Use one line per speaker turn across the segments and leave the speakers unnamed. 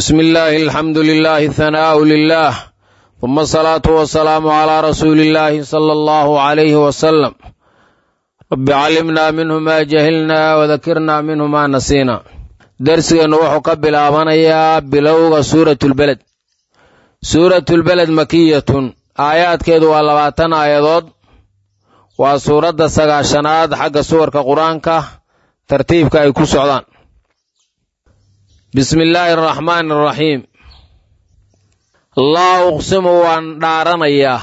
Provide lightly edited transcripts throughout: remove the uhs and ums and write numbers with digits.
بسم الله الحمد لله الثناء لله ثم الصلاة والسلام على رسول الله صلى الله عليه وسلم رب علمنا منه ما جهلنا وذكرنا منه ما نسينا درسنا وحو قبل آمانيا بلوغ سورة البلد. سورة البلد مكية آيات كيدو واللباتن آيادود وسورة سغاشناد حق سور كقرآن ترتيب كايكو سعودان. بسم الله الرحمن الرحيم. الله أقسم وان دارنيا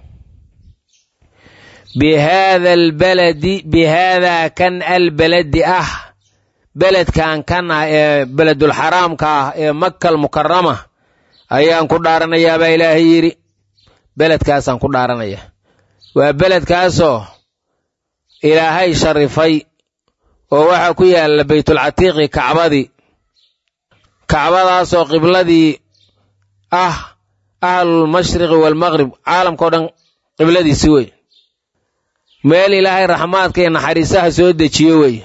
بهذا البلد بهذا كان البلد بلد كان بلد الحرام مكة المكرمة أيان كدارنيا بإلهي يري بلد كاسان كدارنيا وبلد كاسو إلهي شرفي ووحكويا البيت العتيق كعبدي كعبداسو قبلدي أهل المشرق والمغرب عالم كودن قبلدي سوي ميل إلهي رحمات كي نحريسها سود تشيوي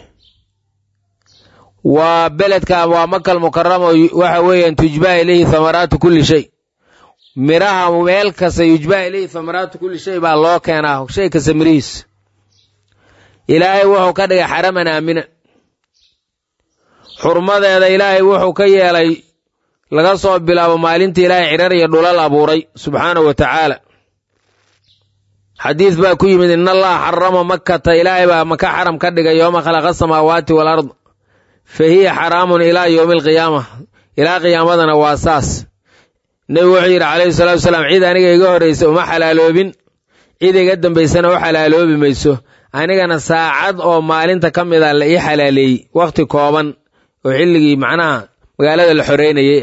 وبلد ومكة المكرمة وحوي أن تجبى إليه ثمرات كل شيء مراها وميل سيجبى إليه ثمرات كل شيء بالله كان شيء كسمريس إلهي وحو كده حرمنا آمنا xurmadeeda ilaahay wuxuu ka yeelay laga soo bilaabo maalintii ilaahay cirar iyo dhulal abuuray subxaanahu wa tacaala. xadiis baa ku yimid in allaha xarama makkata ilaahay baa maka xaram ka dhigay yooma khalaqa samaawaati wal ard fa hiya xaraamun ilaa yowmi alqiyaama ilaa qiyaamadana waa saas. nebigu wuxuu yidhi calayhi salaatu wasalaam cid aniga iga horraysa uma xalaaloobin cid iga dambaysana u xalaaloobi mayso anigana saacad oo maalinta ka mida la ii xalaaleeyey wakhti kooban oo xilligii macnaha magaalada la xoreynayay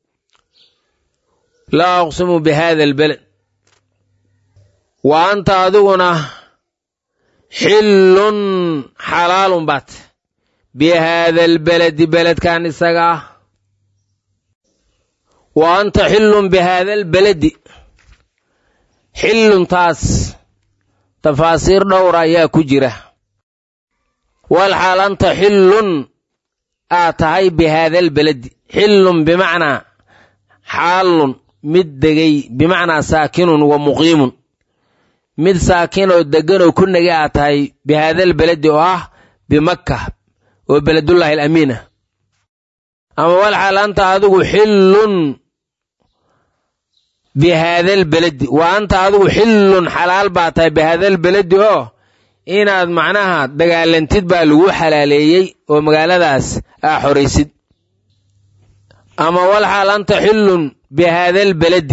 laa aqsimu bihada albalad wa anta adiguna xillun xalaalun baat bihada albaladi beledkan isaga wa anta xillun bihada albaladi xilluntaas tafaasiir dhowra ayaa ku jira walxaal anta xillun tahay bihada albaladi xillun bimacnaa xaalun mid degay bimacnaa saakinun wa muqiimun mid saakin oo degan oo ku negi tahay bihada albaladi oo bimakka oo beledullaahi alamiina ama walxaal anta adigu xillun bihada albaladi wa anta adigu xillun xalaal baa tahay bihada albaladi oo inaad macnaha dagaalantid baa lagu xalaaleeyey oo magaaladaas xoraysid ama walxaal anta xillun bihada albaladi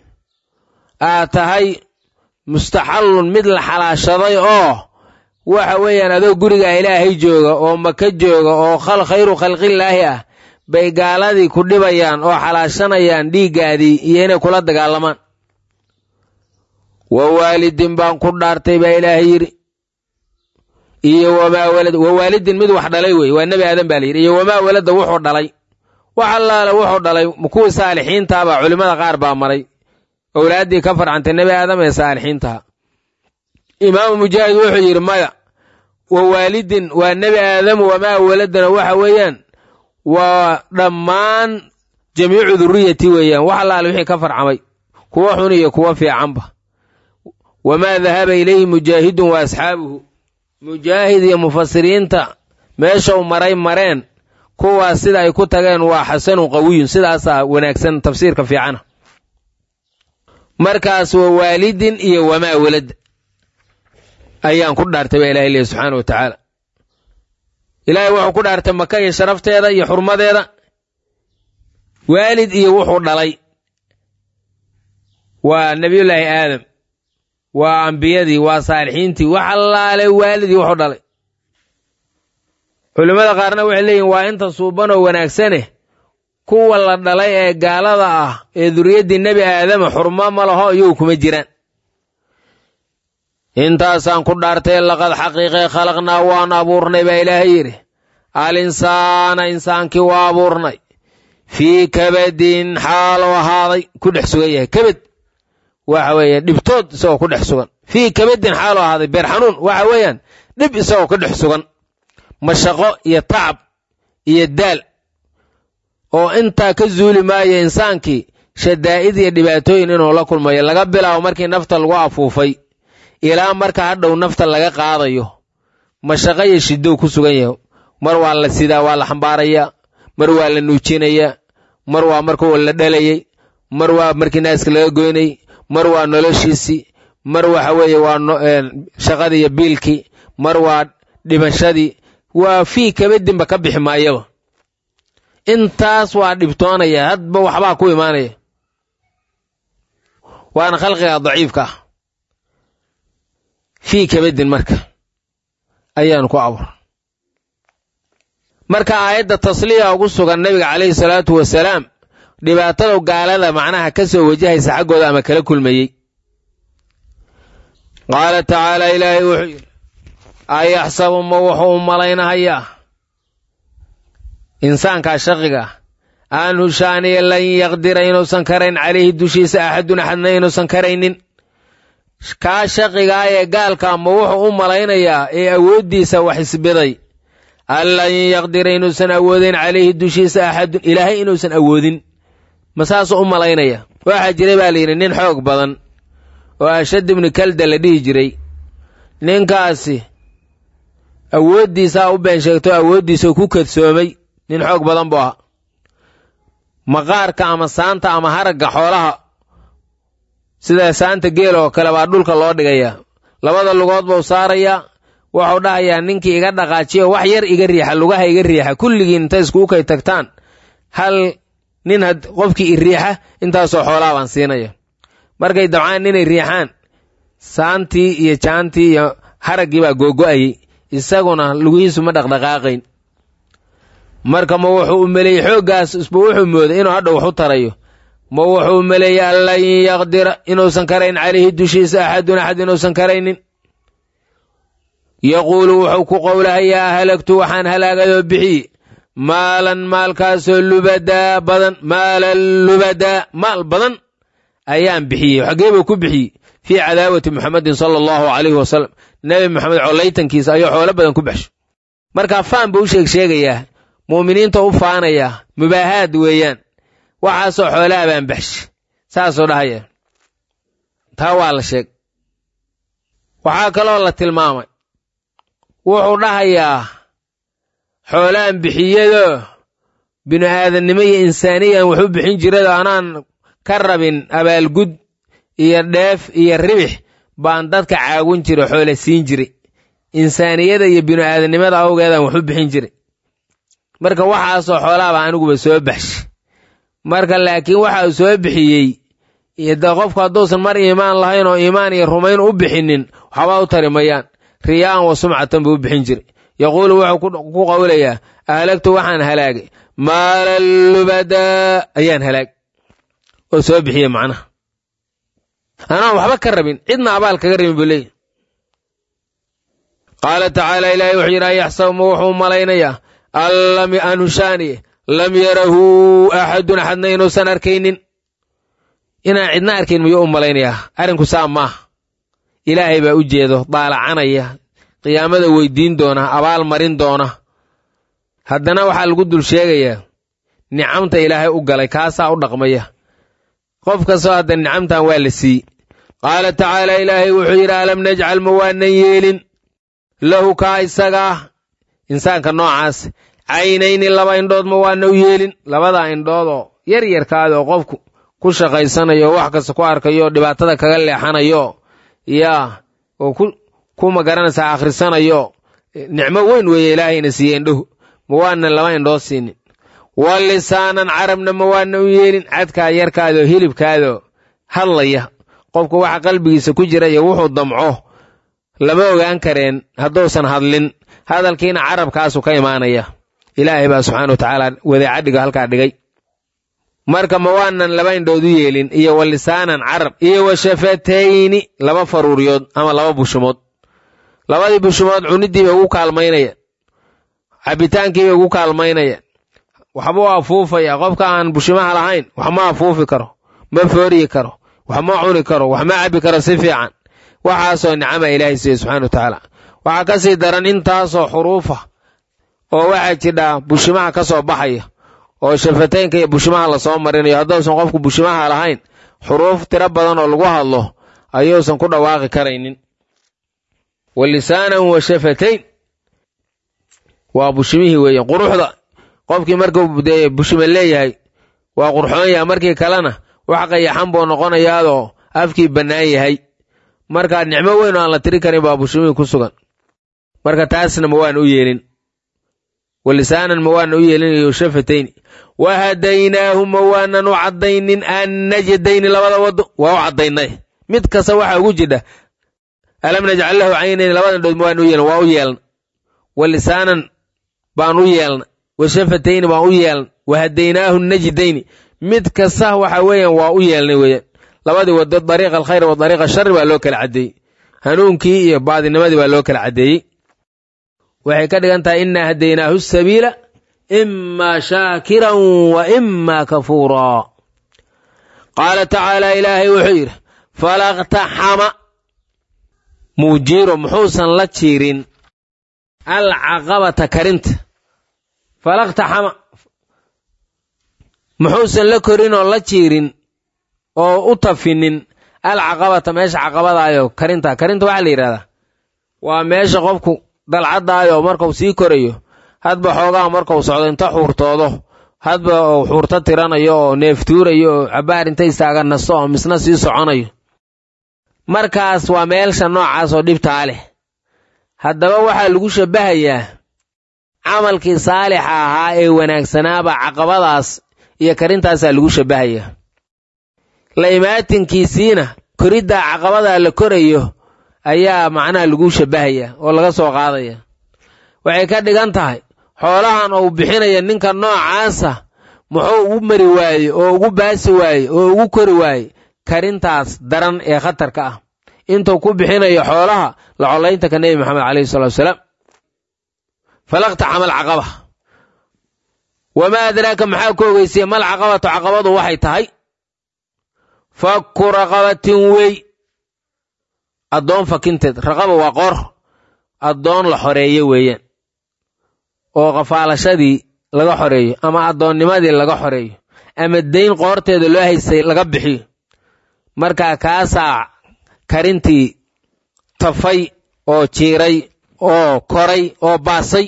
tahay mustaxallun mid la xalaashaday oo waxa weeyaan adoo guriga ilaahay jooga oo maka jooga oo khayru khalqillaahi bay gaaladii ku dhibayaan oo xalaashanayaan dhiiggaadii iyo inay kula dagaalamaan. wa waalidin baan ku dhaartay baa ilaahay yidhi iyo wamaa walad wa waalidin mid wax dhalay wey waa nebi aadan baa la yidhi iyo wamaa walada wuxuu dhalay wax allaale wuxuu dhalay kuwii saalixiintaabaa culimmada qaar baa maray owlaaddii ka farcantay nebi aadam ee saalixiintaha. imaamu mujaahid wuxuu yidhi maya wa waalidin waa nebi aadam wamaa waladana waxa weeyaan waa dhammaan jamiicu durriyati weeyaan wax allaale wixii ka farcamay kuwa xun iyo kuwa fiicanba. wamaa dahaba ilayhi mujaahidun wa asxaabuhu mujaahid iyo mufasiriinta meeshau mareen kuwaas sida ay ku tageen waa xasanun qawiyun sidaasaa wanaagsan tafsiirka fiicana. markaas wa waalidin iyo wamaa walad ayaan ku dhaartay baa ilahay leeyahy subxaana wa tacaala. ilaahay wuxuu ku dhaartay maka iyo sharafteeda iyo xurmadeeda waalid iyo wuxuu dhalay waa nebiyullaahi aadam waa ambiyadii waa saalixiintii wax allaale waalidii wuxuu dhalay. culimmada qaarna waxay leeyihin waa inta suubanoo wanaagsane kuwa la dhalay ee gaalada ee duriyaddii nebi aadama xurmo ma laho iyagu kuma jiraan. intaasaan ku dhaartay laqad xaqiiqee khalaqnaa waan abuurnay baa ilaahay yidhi al insaana insaankii waa abuurnay fii kabadin xaaloo ahaaday ku dhex sugan yahay kabad waxa weeyaan dhibtood isagoo ku dhex sugan fii kabadin xaaloo ahaaday beer xanuun waxa weeyaan dhib isagoo ku dhex sugan mashaqo iyo tacab iyo daal oo intaa ka zuuli maayo insaankii shadaa'id iyo dhibaatooyin inuu la kulmayo laga bilaabo markii nafta lagu afuufay ilaa marka hadhow nafta laga qaadayo mashaqo iyo shiddow ku sugan yahay mar waa la sidaa waa la xambaarayaa mar waa la nuujinayaa mar waa markuu la dhalayay mar waa markii naaska laga goynay mar waa noloshiisii mar waxa weeye waa shaqadii iyo biilkii mar waa dhimashadii waa fii kabadinba ka bixi maayaba intaas waa dhibtoonaya hadba waxbaa ku imaanaya waana khalqiga daciifka ah fii kabadin marka ayaan ku abur marka aayadda tasliya ugu sugan nabiga calayhi salaatu wasalaam dhibaatada gaalada macnaha ka soo wajahaysa xaggooda ama kala kulmayey qaala tacaala ilaahay wuxuu yidhi ayaxsabu ma wuxuu u malaynahayaa insaankaa shaqiga an hushaaniya lan yaqdira inuusan karayn calayhi dushiisa axadun axadna inuusan karaynin kaa shaqigaa ee gaalkaa ma wuxuu u malaynayaa ee awooddiisa wax isbiday an lan yaqdira inuusan awoodayn calayhi dushiisa axadun ilaahay inuusan awoodin ma saasuu u malaynaya waxaa jiray baa layidhi nin xoog badan oo ashad ibnu kalda la dhihi jiray ninkaasi awooddiisaa u been sheegto awooddiisao ku kadsoomay nin xoog badan buu ahaa maqaarka ama saanta ama haragga xoolaha sida saanta geela oo kale baa dhulka loo dhigayaa labada lugood buu saarayaa wuxuu dhahayaa ninkii iga dhaqaajiyo wax yar iga riixa lugaha iga riixa kulligiin intay iskugu kay tagtaan hal nin qofkii i riixa intaasoo xoolaha baan siinaya markay dabcaan inay riixaan saantii iyo jaantii iyo haraggii baa googo'ayay isaguna lugihiisu ma dhaqdhaqaaqayn marka ma wuxuu u meleeyey xooggaas isba wuxuu mooday inuu hadhow wax u tarayo ma wuxuu meleeyey an lan yaqdira inuusan karayn calayhi dushiisa axadun axad inuusan karaynin yaquulu wuxuu ku qowlahayaa halagtu waxaan halaagayoo bixiye maalan maalkaasoo lubadaa badan maalan lubadaa maal badan ayaan bixiyey xaggee buu ku bixiyey fii cadaawati muxamedin sala allahu calayhi wasalam nebi moxamed collaytankiisa ayuu xoolo badan ku baxshay markaa faan buu u sheegayaa mu'miniinta u faanayaa mubaahaad weeyaan waxaasoo xoolaha baan baxshay saasuu dhahaya taa waa la sheeg waxaa kaloo la tilmaamay wuxuu dhahayaa xoolaan bixiyadoo binu aadannimo iyo insaaniyan wuxuu bixin jirado anaan ka rabin abaalgud iyo dheef iyo ribix baan dadka caawin jira xoole siin jiray insaaniyada iyo binu aadannimada awgeedaan waxu bixin jiray marka waxaasoo xoolaaba aniguba soo baxshay marka laakiin waxa uu soo bixiyey de qofku hadduusan mar iimaan lahayn oo iimaan iyo rumayn u bixinin waxba u tari mayaan riyaa'an wa sumcatan buu u bixin jiray yaquulu wuxuu ku qowlayaa ahlagtu waxaan halaagay maalan lubadaa ayaan halaag oo soo bixiyey macnaha anaan waxba ka rabin cidna abaal kaga rabin buu leeyahy qaala tacaala ilaahay wuxuu yidhi ayaxsabu ma wuxuu malaynayaa an hushaaniye lam yarahu axadun axadna inuusan arkaynin inaan cidna arkayn miyuu u malaynayaa arrinku saa maaha ilaahay baa u jeedo daalacanaya qiyaamada weydiin doona abaal marin doona haddana waxaa lagu dul sheegayaa nicamta ilaahay u galay kaasaa u dhaqmaya qof kastoo hadda nicamtan waa la siiy qaala tacaala ilaahay wuxuu yidhi alam najcal ma waanan yeelin lahu kaa isagaa insaanka noocaas caynayni laba indhood ma waana u yeelin labadaa indhoodoo yaryarkaadoo qofku ku shaqaysanayo wax kasta ku arkayo dhibaatada kaga leexanayo yaa oo ku magaranaysaa akhrisanayo nicmo weyn weeye ilaahayna siiye indhuhu ma waanan laba indhood siinin wa lisaanan carabna ma waana u yeelin cadkaa yarkaadoo hilibkaadoo hadlaya qofku waxa qalbigiisa ku jira iyo wuxuu damco lama ogaan kareen hadduusan hadlin hadalkiina carabkaasu ka imaanaya ilaahay baa subxaana wa tacaala wadaacadhiga halkaa dhigay marka ma waanan laba indhood u yeelin iyo wa lisaanan carab iyo wa shafatayni laba faruuriyood ama laba bushumood labadii bushumood cunidiibay ugu kaalmaynayaan cabbitaankiibay ugu kaalmaynayaan waxbuu afuufaya qofka aan bushimaha lahayn wax ma afuufi karo ma fooriyi karo wax ma cuni karo wax ma cabbi karo si fiican waxaasoo nicama ilaahay siiye subxana wa tacaala waxaa ka sii daran intaasoo xuruufa oo waxaa jidhaa bushimaha ka soo baxaya oo shafataynka iyo bushimaha lasoo marinayo. haddausan qofku bushimaha lahayn xuruuf tiro badan oo lagu hadlo ayuusan ku dhawaaqi karaynin. wa lisaanan wa shafatayn waa bushimihii weeye. quruxda qofkii markuu dee bushima leeyahay waa qurxoon yahay, markii kalena wax qayaxan buu noqonayaadoo afkii bannaan yahay. markaa nicmo weyn oo aan la tiri karin baa bushimihii ku sugan. marka taasna ma waan u yeelin. walisaanan ma waanan u yeelin iyo shafatayn. wa hadaynaahu ma waanan u caddaynin annajdayni labada waddo waa u caddaynay. mid kasta waxaa ugu jidha alam najcal lahu caynayn, labada dhood ma waan u yeelin, waa u yeelna. walisaanan baan u yeelna, wa shafatayni baan u yeelna, wa hadaynaahu najdayni. mid kasta waxa weeyaan waa u yeelnay weeyaan. labadii waddo dariiqa alkhayr wa dariiqa ashari baa loo kala caddeeyey. hanuunkii iyo baadinimadii baa loo kala caddeeyey. waxay ka dhigan tahay innaa hadaynaahu sabiila imaa shaakiran wa imaa kafuuraa. qaala tacaala ilaahay wuxuu yidhi falaqtaxama muujiiro muxuusan la jiirin alcaqabata karinta. falaqtaxama muxuusan la korin oo la jiirin oo u tafinin alcaqabata meesha caqabadaayo karinta. karinta waxaa la yidhahdaa waa meesha qofku dalcadaayo markuu sii korayo hadba xoogaha markuu socdo inta xuurtoodo hadba uu xuurto tiranayo oo neeftuurayo oo cabbaar inta istaaga nasto oo misna sii soconayo. markaas waa meelsha noocaas oo dhibtaa leh. haddaba waxaa lagu shabbahayaa camalkii saalixa ahaa ee wanaagsanaaba caqabadaas iyo karintaasaa lagu shabbahayaa. la imaatinkiisiina koriddaa caqabadaa la korayo ayaa macnaha lagu shabbahayaa oo laga soo qaadaya. waxay ka dhigan tahay xoolahan uu bixinaya ninka noocaasa muxuu ugu mari waaye oo ugu baasi waaye oo ugu kori waaye karintaas daran ee khatarka ah intuu ku bixinayo xoolaha la colaynta ka nebi maxamed calayhi salatu wasalaam. falaqtaxama alcaqaba wamaa adraaka maxaa ku ogeysiya mal caqabatu caqabadu waxay tahay fakku raqabatin wey addoon fakinteed. raqaba waa qoor addoon la xoreeye weeyaan oo qafaalashadii laga xoreeyo ama addoonnimadii laga xoreeyo ama dayn qoorteeda loo haystay laga bixiyo. markaa kaasaa karintii tafay oo jiiray oo koray oo baasay.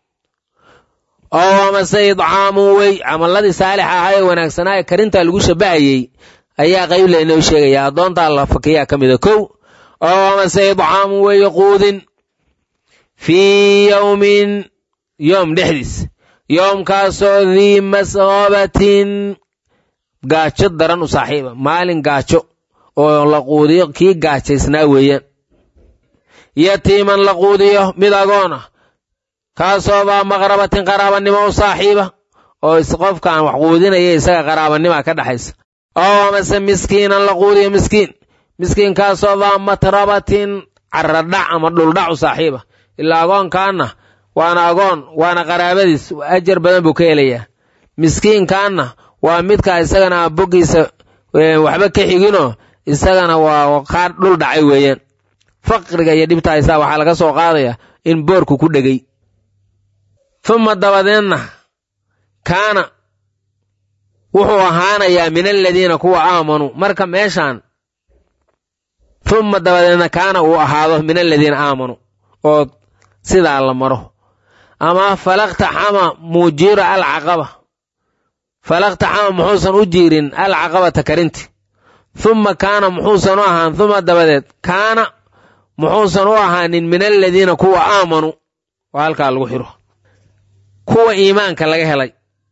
oo amase idcaamun wey camalladii saalixa ahaa ee wanaagsanaa ee karintaa lagu shabbahayey ayaa qayb laynoo sheegaya. addoontaa la fakiyaa ka mida kow. oo amase idcaamun weeye quudin fii yowmin yoom dhexdiis yoomkaasoo dii masqabatin gaajo daran u saaxiiba. maalin gaajo oo la quudiyo kii gaajaysnaa weeyaan. yatiiman la quudiyo mid agoon ah kaasoo baa maqrabatin qaraabanimo u saaxiiba oo qofkaan wax quudinaya isaga qaraabanima ka dhaxaysa. oo amase miskiinan la quudiyo miskiinkaasoo baa matrabatin caradhac ama dhuldhac u saaxiiba. ilaa agoonkaanna waana agoon waana qaraabadiis ajar badan buu ka helayaa. miskiinkaanna waa midka isagana boggiisa waxba ka xiginoo isagana waa qaar dhul dhacay weeyaan. faqriga iyo dhibta haysaa waxaa laga soo qaadayaa in boorku ku dhegay. uma dabadeenna kaana wuxuu ahaanayaa min aladiina kuwa aamanuu. marka meeshaan uma dabadeedna kaana uu ahaado min aladiina aamanuu oo sidaa la maro. ama falaqtaxama muujiira alcaqaba. falaqtaxama muxuusan u jiirin alcaqabata karinti. uma kaana muxuusan u ahaan uma dabadeed kaana muxuusan u ahaanin min aladiina kuwa aamanuu oo halkaa lagu xiro. kuwa iimaanka laga helay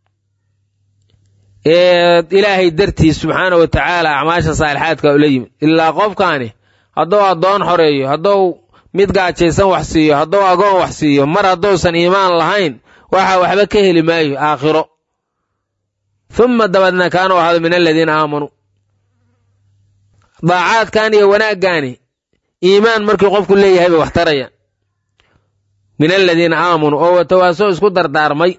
ee ilaahay dartiis subxaana wa tacaala acmaasha saalixaadka ula yimid. ilaa qofkaani hadduu addoon xoreeyo hadduu mid gaajaysan wax siiyo hadduu agoon wax siiyo mar hadduusan iimaan lahayn waxa waxba ka heli maayo aakhiro. uma dabadna kaanu ahaado min aladiina aamanuu. daacaadkan iyo wanaaggaani iimaan markii qofku leeyahay bay wax tarayaan. min aladiina aamanuu oo watawaasoo isku dardaarmay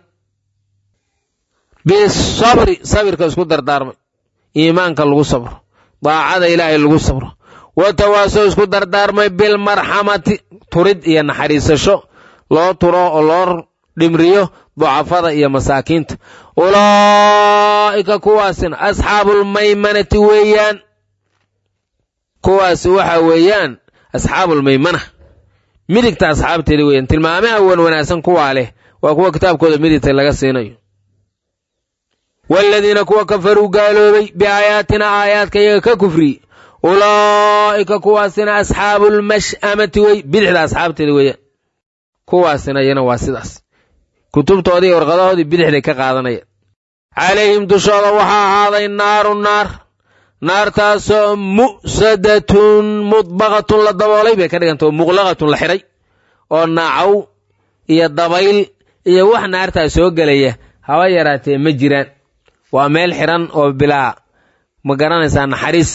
bisabri sabirka isku dardaarmay. iimaanka lagu sabro daacada ilaahay lagu sabro. watawaasoo isku dardaarmay bilmarxamati turid iyo naxariisasho loo turo oo loo dhimriyo ducafada iyo masaakiinta. ulaa'ika kuwaasina asxaabulmaymanati weeyaan, kuwaasi waxa weeyaan asxaabulmaymana, midigta asxaabteeda weeyaan. tilmaamaha wan wanaagsan kuwaa leh waa kuwa kitaabkooda midigta laga siinayo. waaladiina kuwa kafaruu gaaloobay biaayaatina aayaadka iyaga ka kufriye, ulaa'ika kuwaasina asxaabulmash'amati wey, bidixda asxaabteeda weeyaan. kuwaasina iyana waa sidaas, kutubtoodii iyo warqadahoodii bidixday ka qaadanayaan. calayhim dushooda waxaa ahaaday naaru naar, naartaasoo mu'sadatun mudbaqatun la daboolay bay ka dhiganta, oo muqlaqatun la xidhay, oo naacow iyo dabayl iyo wax naartaa soo gelaya haba yaraatee ma jiraan. waa meel xidhan oo bilaa ma garanaysaa naxariis.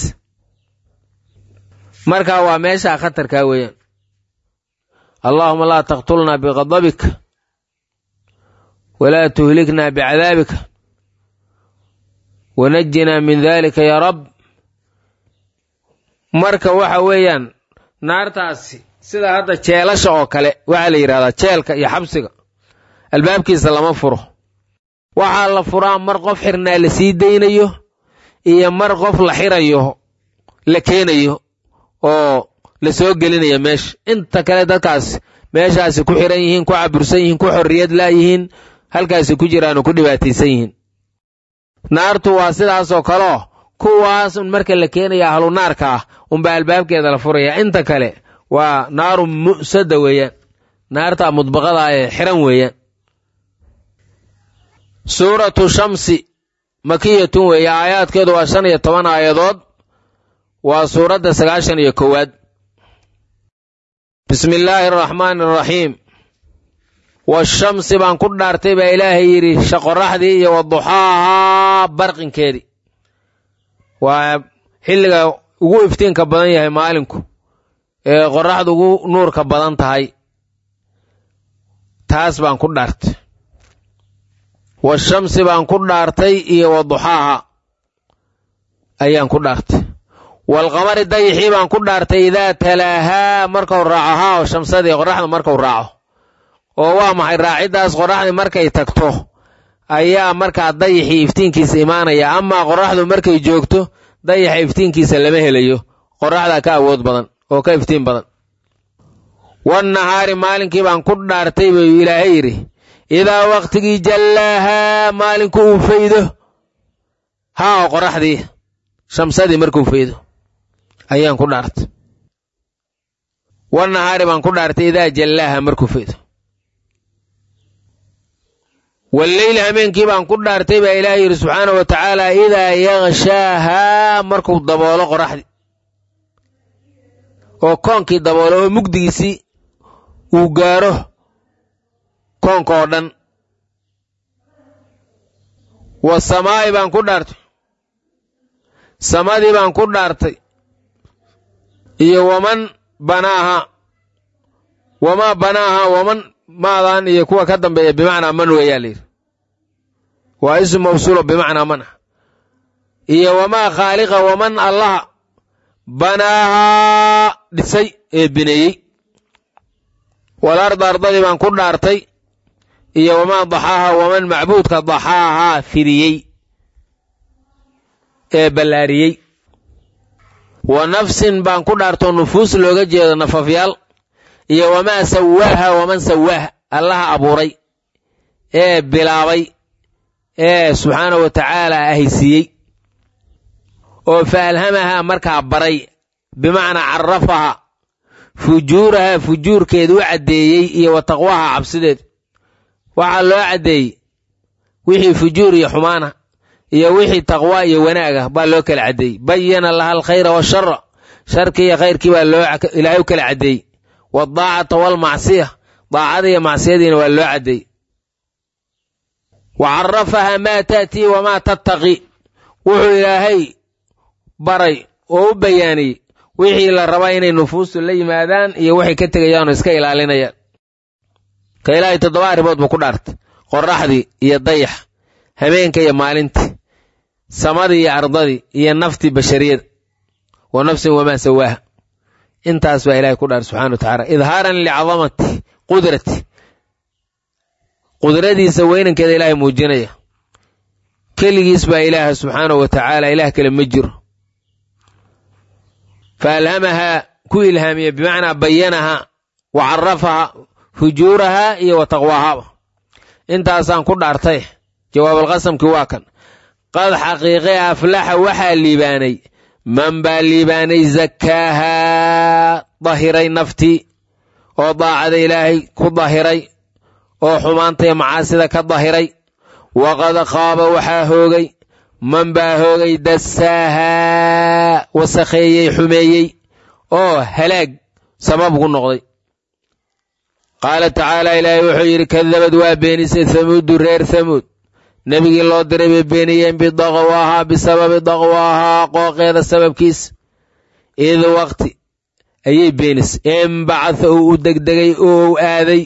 marka waa meeshaa khatarkaa weeyaan. allaahuma laa taqtulnaa biqadabika walaa tuhliknaa bicadaabika wanajinaa min daalika ya rab. marka waxa weeyaan naartaasi sida hadda jeelasha oo kale waxaa la yidhahdaa jeelka iyo xabsiga albaabkiisa lama furo. waxaa la furaa mar qof xirnaa la sii daynayo iyo mar qof la xirayo la keenayo oo la soo gelinayo meesha. inta kale dadkaas meeshaasi ku xiran yihiin, ku cabursan yihiin, ku xorriyad laayihiin, halkaasi ku jiraan oo ku dhibaataysan yihiin. naartu waa sidaasoo kaleo kuwaas un marka la keenaya ahlu naarka ah unbaa albaabkeeda la furaya. inta kale waa naaru mu'sada weeyaan, naarta mudbaqada ee xiran weeyaan. suuratu shamsi makiyatun weeye, aayaadkeedu waa 15 aayadood, waa suuradda 91. bismi illaahi araxmaani araxiim. washamsi baan ku dhaartay baa ilaahay yidhi qoraxdii iyo waduxaahaa barqinkeedii. waa xilliga ugu iftiinka badan yahay maalinku ee qoraxdu ugu nuurka badan tahay, taas baan ku dhaartay. washamsi baan ku dhaartay iyo waduxaaha ayaan ku dhaartay. waalqamari dayixii baan ku dhaartay idaa talaahaa markau raaco, haa oo shamsadii qoraxda markau raaco. oo waa maxay raaciddaas? qoraxdii markay tagto ayaa markaa dayixii iftiinkiisa imaanaya. amaa qoraxdu markay joogto dayaxa iftiinkiisa lama helayo, qoraxdaa ka awood badan oo ka iftiin badan. wannahaari maalinkii baan ku dhaartay buu ilaahay yidhi idaa waqtigii jallaahaa maalinku uu faydo, haa oo qoraxdii shamsadii markuu faydo ayaan ku dhaartay. wannahaari baan ku dhaartay idaa jallaahaa markuu faydo. walleyli habeenkii baan ku dhaartay baa ilaahay yidhi subxaana wa tacaala idaa yaqshaahaa markuu daboolo qoraxdii, oo koonkii daboolo oo mugdigiisii uu gaaro koonka oo dhan. wasamaa'i baan ku dhaartay, samadii baan ku dhaartay, iyo waman banaaha, wamaa banaaha, waman maadaan iyo kuwa ka dambeeya bimacnaa man weeyaa layidhi, waa ism mawsuulo bimacnaa man ah. iyo wamaa khaaliqa, waman allaha banaahaa dhisay ee bineeyey. walarda ardadii baan ku dhaartay, iyo wamaa daxaaha, waman macbuudka daxaahaa fidiyey ee ballaariyey. wa nafsin baan ku dhaartoo nufuus looga jeedo nafafyaal. iyo wamaa sawaaha, waman sawaaha allaha abuuray ee bilaabay ee subxaanahu wa tacaala ahaysiiyey. oo fa alhamahaa markaa baray, bimacnaa carafaha, fujuuraha fujuurkeedu u caddeeyey, iyo wa taqwaha cabsideed. waxaa loo caddeeyey wixii fujuur iyo xumaana iyo wixii taqwa iyo wanaaga baa loo kala caddeeyey. bayana laha alkhayra washara, sharkii iyo khayrkii baa ilaahay u kala caddeeyey. wadaacata waalmacsiya, daacada iyo macsiyadiina waa loo caddeeyey. wa carafaha maa ta'tii wamaa tattaqi, wuxuu ilaahay baray oo u bayaaniyey wixii la rabaa inay nufuustu la yimaadaan iyo waxay ka tegayaan oo iska ilaalinayaan. ka ilaahay 7 arrimood buu ku dhaartay: qoraxdii iyo dayax, habeenka iyo maalintii, samadii iyo ardadii, iyo naftii bashariyada. wa nafsin wamaa sawaaha. intaas baa ilaahay ku dhaar subxana wa tacaala idhaaran licadamati qudrati, qudradiisa weynankeeda ilaahay muujinaya keligiis baa ilaaha subxaanahu wa tacaala ilaah kale ma jiro fa alhamahaa ku ilhaamiya bimacnaa bayanahaa wa carafaha fujuurahaa iyo wa taqwaahaba intaasaan ku dhaartay jawaabulqasamkii waa kan qad xaqiiqe aflaxa waxaa liibaanay man baa liibaanay zakkaahaa dahiray naftii oo daacada ilaahay ku dahiray oo xumaantaiyo macaasida ka dahiray waqad qaaba waxaa hoogay man baa hoogay dassaahaa wasakheeyey xumeeyey oo halaag sabab ku noqday qaala tacaala ilaahay wuxuu yidhi kadabad waa beenisay hamuudu reer hamuud nebigii loo diray bay beeniyeen bidaqwaahaa bisababi daqwaahaa qooqeeda sababkiis id waqti ayay beenisay inbacatha uu u degdegay oo u aaday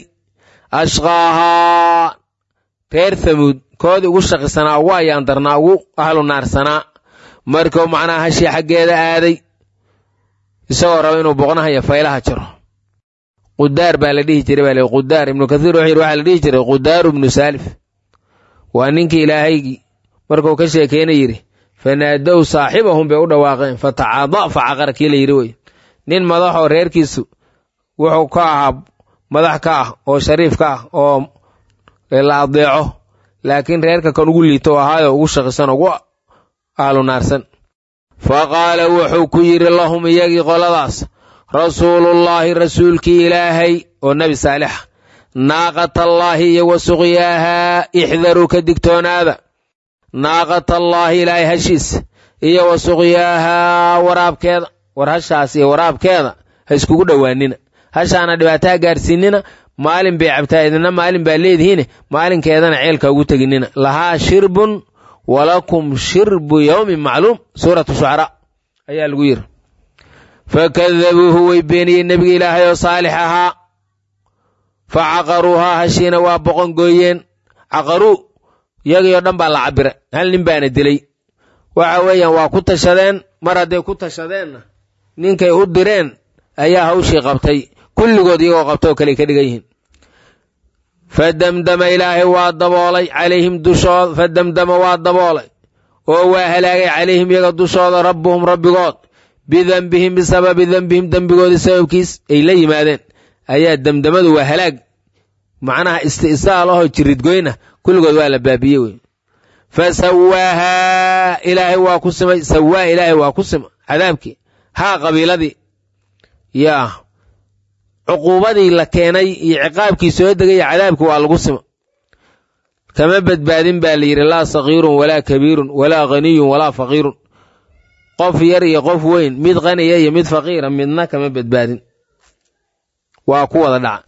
ashqaahaa reer hamuud koodii ugu shaqisanaa ugu ayaandarnaa ugu ahlu naarsanaa markuu macnaha hashii xaggeeda aaday isagoo raba inuu boqnaha iyo faylaha jaro qudaar baa la dhihi jiray baa qudaar ibnu kathiir wuxuu yidhi waxaa la dhihi jiray qudaaru ibnu saalif waa ninkii ilaahaygii markuu ka sheekeyna yidhi fanaadow saaxibahum bay u dhawaaqeen fatacaada facaqara kii la yidhi wey nin madaxoo reerkiisu wuxuu ka ahaa madax ka ah oo shariif ka ah oo la adeeco laakiin reerka kan ugu liito ahaayo ugu shaqisan ugu ahlu naarsan fa qaala wuxuu ku yidhi lahum iyagii qoladaas rasuulullaahi rasuulkii ilaahay oo nebi saalixa naaqatallaahi iyo wa suqyaahaa ixdaruu ka digtoonaada naaqatallaahi ilaahay hashiisa iyo wa suqyaahaa waraabkeeda war hashaas iyo waraabkeeda ha iskugu dhowaanina hashaana dhibaataa gaarsiinina maalin bay cabtaa idina maalin baa leedihiine maalinkeedana ceelka ugu teginina lahaa shirbun walakum shirbu yowmin macluum suuratu shucaraa ayaa lagu yidhi fakadabuuhu way beeniyeen nebigi ilaahay oo saalix ahaa fa caqaruuhaa hashiina waa boqon gooyeen caqaruu iyagii oo dhan baa la cabbiray hal nin baana dilay waxa weeyaan waa ku tashadeen mar hadday ku tashadeenna ninkay u direen ayaa hawshii qabtay kulligood iyagoo qabtoo kaley ka dhigan yihiin fadamdama ilaahay waa daboolay calayhim dushooda fadamdama waa daboolay oo waa halaagay calayhim iyaga dushooda rabbuhum rabbigood bidembihim bisababi dembihim dembigoodii sababkiis ay la yimaadeen ayaa demdamadu waa halaag macnaha isti'saal ahoo jiridgoyna kulligood waa la baabiye wey fa sawaahaa ilaahay waa ku simay sawaa ilaahay waa ku sima cadaabkii haa qabiiladii yaa cuquubadii la keenay iyo ciqaabkii soo degaya cadaabkii waa lagu sima kama badbaadin baa la yidhi laa sagiirun walaa kabiirun walaa ghaniyun walaa faqiirun qof yar iyo qof weyn mid qaniya iyo mid faqiira midna kama badbaadin waa ku wada dhaca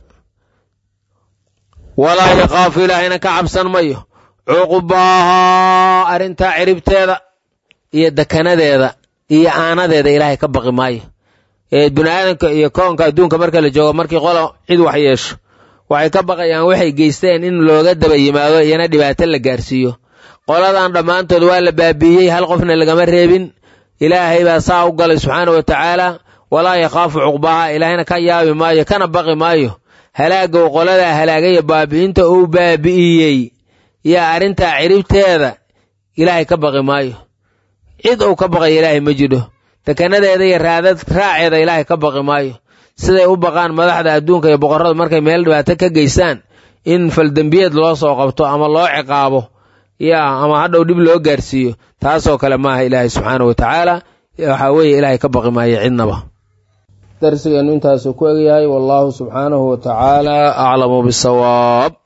walaa yaqaafu ilaahayna ka cabsan mayo cuqbaahaa arrintaa ciribteeda iyo dekanadeeda iyo aanadeeda ilaahay ka baqi maayo biniaadanka iyo koonka adduunka marka la joogo markii qola cid wax yeesho waxay ka baqayaan waxay geysteen in looga daba yimaado iyana dhibaato la gaarsiiyo qoladan dhammaantood waa la baabiiyey hal qofna lagama reebin ilaahay baa saa u galay subxaanahu wa tacaala walaa yakhaafu cuqbaaha ilaahayna ka yaabi maayo kana baqi maayo halaagga uu qoladaa halaagaya baabi'inta uu baabi'iyey yaa arrintaa ciribteeda ilaahay ka baqi maayo cid uu ka baqaya ilaahay ma jidho dekanadeeda iyo raaceeda ilaahay ka baqi maayo siday u baqaan madaxda adduunka iyo boqorradu markay meel dhibaato ka geystaan in faldembiyeed loo soo qabto ama loo ciqaabo yaa ama hadhow dhib loo gaarsiiyo taasoo kale maaha ilaahay subxaanahu wa tacaala waxaa weeye ilaahay ka baqi maayo cidnaba darsigeennu intaasuu ku egyahay wallaahu subxaanahu wa tacaala aclamu bisawaab